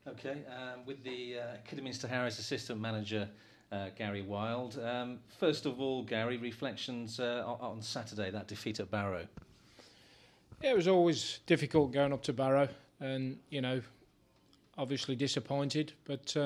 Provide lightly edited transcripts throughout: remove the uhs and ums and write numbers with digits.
Okay, with the Kidderminster Harris assistant manager Gary Wild. First of all, Gary, reflections on Saturday, that defeat at Barrow. Yeah, it was always difficult going up to Barrow, and obviously disappointed. But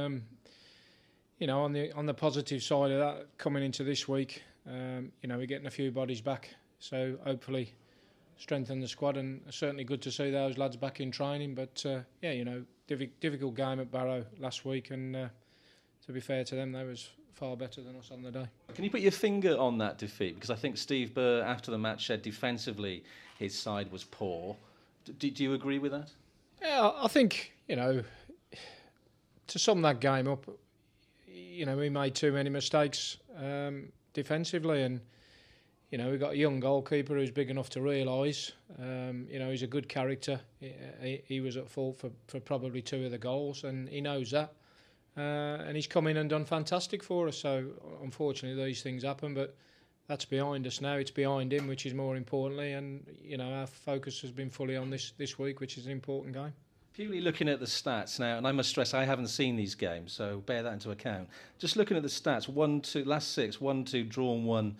on the positive side of that, coming into this week, we're getting a few bodies back, so hopefully strengthen the squad, and certainly good to see those lads back in training. But difficult game at Barrow last week, and to be fair to them, they was far better than us on the day. Can you put your finger on that defeat? Because I think Steve Burr, after the match, said defensively his side was poor. Do you agree with that? Yeah, I think, to sum that game up, we made too many mistakes defensively, and we've got a young goalkeeper who's big enough to realise, he's a good character. He was at fault for probably two of the goals, and he knows that. And he's come in and done fantastic for us. So unfortunately these things happen, but that's behind us now. It's behind him, which is more importantly, and our focus has been fully on this week, which is an important game. Purely looking at the stats now, and I must stress I haven't seen these games, so bear that into account. Just looking at the stats, 1-2, last 6, 1-2, drawn 1,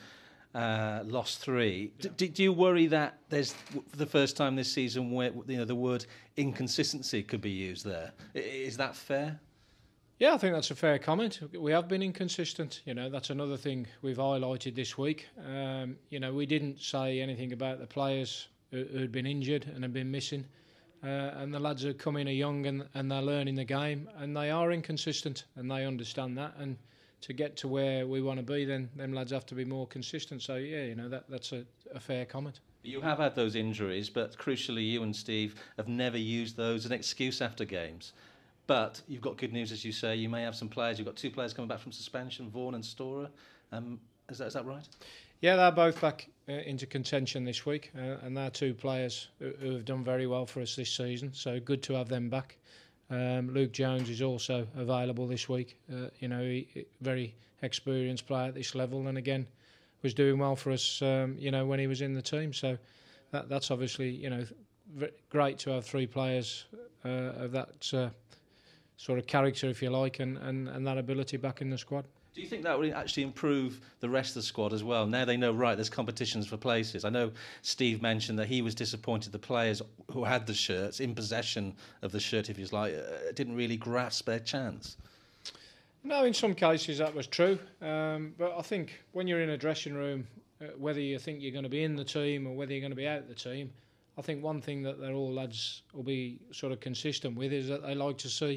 lost 3. Yeah. Do you worry that there's, for the first time this season, where the word inconsistency could be used there? Is that fair? Yeah, I think that's a fair comment. We have been inconsistent. That's another thing we've highlighted this week. We didn't say anything about the players who'd been injured and had been missing. And the lads who come in are young and they're learning the game, and they are inconsistent, and they understand that. And to get to where we want to be, then them lads have to be more consistent. So, yeah, that's a fair comment. You have had those injuries, but crucially you and Steve have never used those as an excuse after games. But you've got good news, as you say. You may have some players. You've got 2 players coming back from suspension, Vaughan and Storer. Is that right? Yeah, they're both back into contention this week, and they're 2 players who have done very well for us this season. So good to have them back. Luke Jones is also available this week. He very experienced player at this level, and again was doing well for us. When he was in the team. So that's obviously great to have 3 players of that sort of character, if you like, and that ability back in the squad. Do you think that would actually improve the rest of the squad as well? Now they know, right, there's competitions for places. I know Steve mentioned that he was disappointed the players who had the shirts, in possession of the shirt, if you like, didn't really grasp their chance. No, in some cases that was true. But I think when you're in a dressing room, whether you think you're going to be in the team or whether you're going to be out of the team, I think one thing that they're all lads will be sort of consistent with is that they like to see